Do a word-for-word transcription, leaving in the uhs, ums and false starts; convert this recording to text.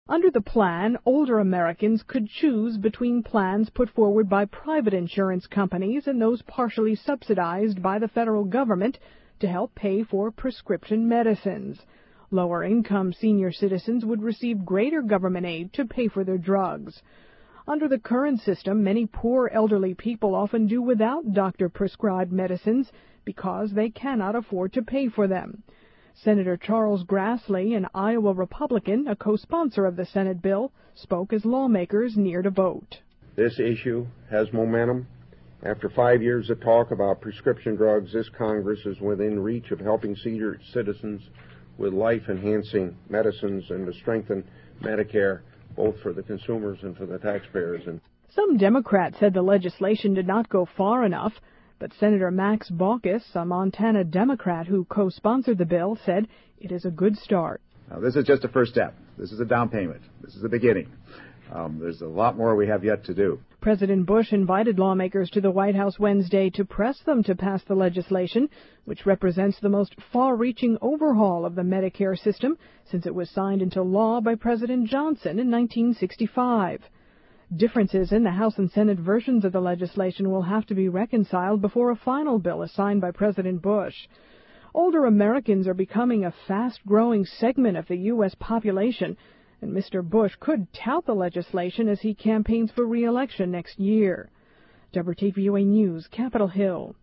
Under the plan, older Americans could choose between plans put forward by private insurance companies and those partially subsidized by the federal government to help pay for prescription medicines. Lower-income senior citizens would receive greater government aid to pay for their drugs. Under the current system, many poor elderly people often do without doctor-prescribed medicines because they cannot afford to pay for them. Senator Charles Grassley, an Iowa Republican, a co-sponsor of the Senate bill, spoke as lawmakers neared a vote. This issue has momentum. After five years of talk about prescription drugs, this Congress is within reach of helping senior citizens with life-enhancing medicines and to strengthen Medicare, both for the consumers and for the taxpayers. And some Democrats said the legislation did not go far enough, but Senator Max Baucus, a Montana Democrat who co-sponsored the bill, said it is a good start. Now, this is just a first step. This is a down payment. This is the beginning. Um, there's a lot more we have yet to do. President Bush invited lawmakers to the White House Wednesday to press them to pass the legislation, which represents the most far-reaching overhaul of the Medicare system since it was signed into law by President Johnson in nineteen sixty-five. Differences in the House and Senate versions of the legislation will have to be reconciled before a final bill is signed by President Bush. Older Americans are becoming a fast-growing segment of the U S population, and Mister Bush could tout the legislation as he campaigns for re-election next year. W T V U A News, Capitol Hill.